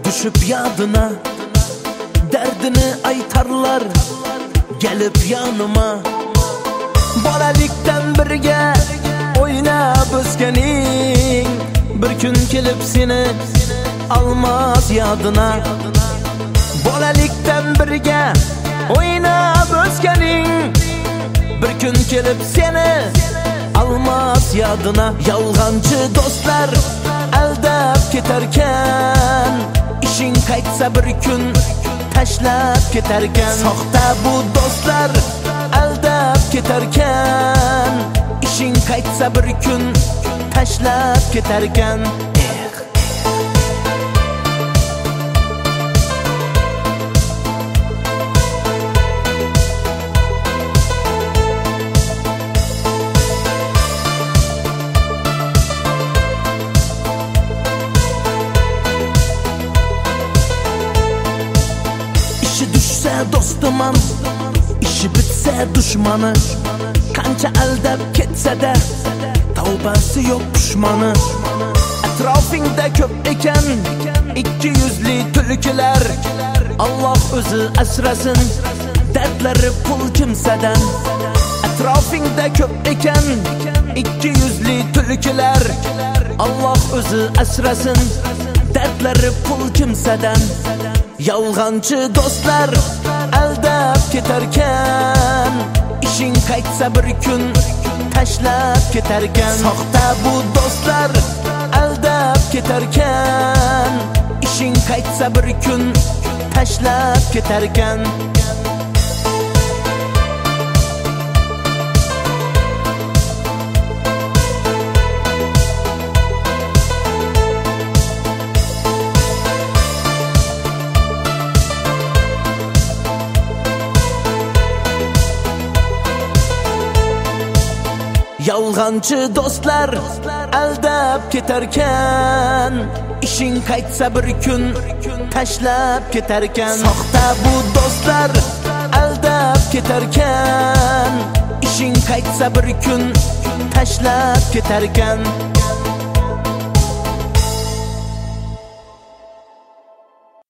Düşüp yadına derdini aytarlar gelip yanıma. Bolalikdan birga o'ynab o'sganing bir kun kelib seni almaz yadına. Bolalikdan birga o'ynab o'sganing bir kun kelib seni almaz yadına. Yolg'onchi do'stlar aldab ketarkan, ishing qaytsa bir kun tashlab ketarkan. Soxta bu do'stlar aldab ketarkan, ishing qaytsa bir kun tashlab ketarkan. İşi düşse dostuman, işi bitse düşmanı, qancha aldab ketsa-da tavbasi yo'q pushmoni. Atrofingda ko'p ekan ikki yuzli tulkilar, Alloh o'zi asrasin dardlari qul kimsadan. Atrofingda ko'p ekan ikki yuzli tulkilar, Alloh o'zi asrasin dardlari qul kimsadan. Yolg'onchi do'stlar aldab ketarkan, ishing qaytsa bir kun tashlab ketarkan. Soxta bu do'stlar aldab ketarkan, ishing qaytsa bir kun tashlab ketarkan. Yolg'onchi do'stlar aldab ketarkan, ishing qaytsa bir kun tashlab ketarkan. Soxta bu do'stlar aldab ketarkan, ishing qaytsa bir kun tashlab ketarkan.